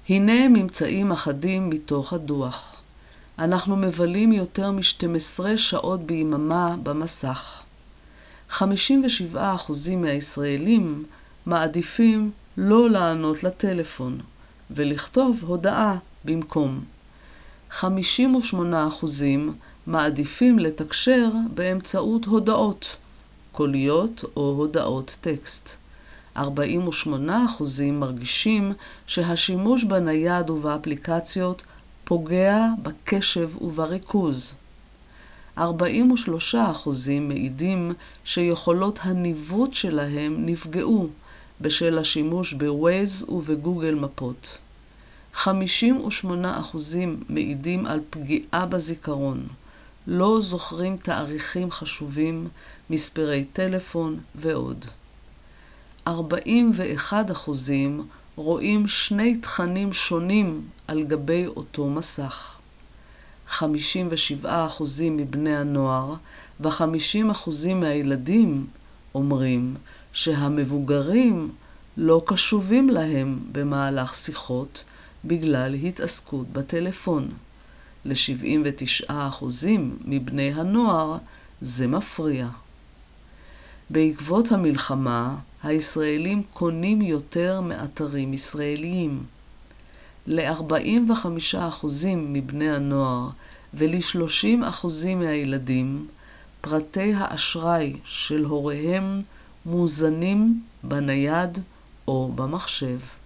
הנה ממצאים אחדים מתוך הדוח. אנחנו מבלים יותר מ-12 שעות ביממה במסך. 57% מהישראלים מעדיפים לא לענות לטלפון ולכתוב הודעה במקום. 58% מעדיפים לתקשר באמצעות הודעות, קוליות או הודעות טקסט. 48% מרגישים שהשימוש בנייד ובאפליקציות פוגע בקשב ובריכוז. 43% מעידים שיכולות הניווט שלהם נפגעו בשל השימוש בווייז ובגוגל מפות. 58% מעידים על פגיעה בזיכרון, לא זוכרים תאריכים חשובים, מספרי טלפון ועוד. 41% רואים שני תכנים שונים על גבי אותו מסך. 57% מבני הנוער ו50% מהילדים אומרים שהמבוגרים לא קשובים להם במהלך שיחות בגלל התעסקות בטלפון. ל-79% מבני הנוער זה מפריע. בעקבות המלחמה, הישראלים קונים יותר מאתרים ישראליים. ל-45% מבני הנוער ול-30% מהילדים, פרטי האשראי של הוריהם מוזנים בנייד או במחשב.